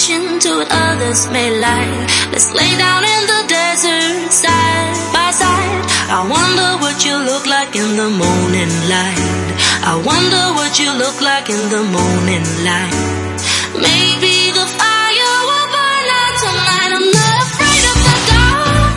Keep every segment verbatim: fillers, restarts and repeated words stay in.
attention to what others may like. Let's lay down in the desert side by side. I wonder what you look like in the morning light. I wonder what you look like in the morning light. Maybe the fire will burn out tonight. I'm not afraid of the dark.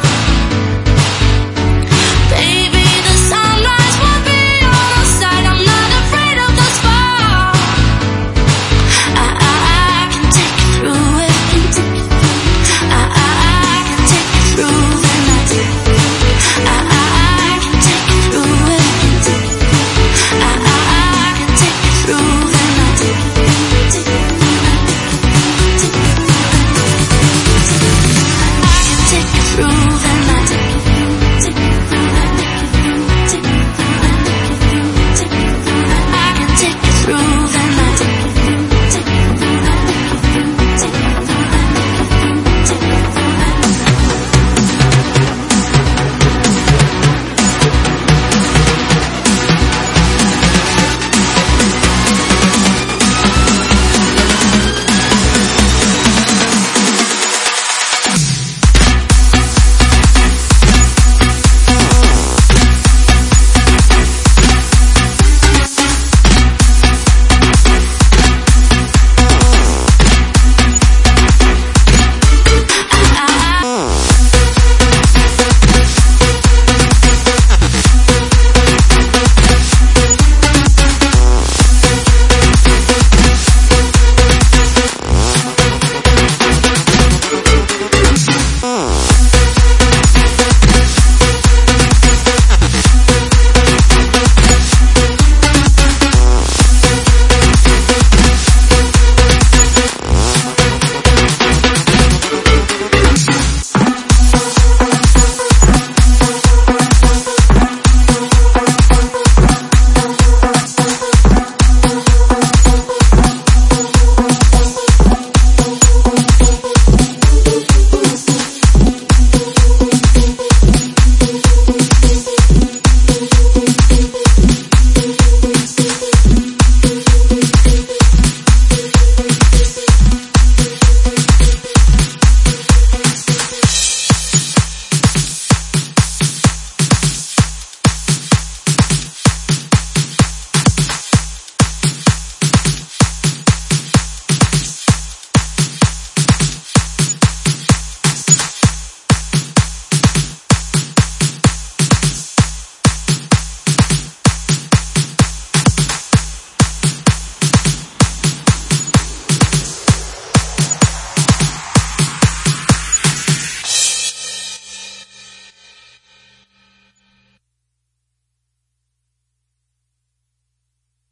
Baby, the sunrise will be on our side. I'm not afraid of the spark. I, I, I can take you through it. I, I, I can take you through the night. I, I, I can take you through it. I, I, I can take you through the night. I can take you through the night.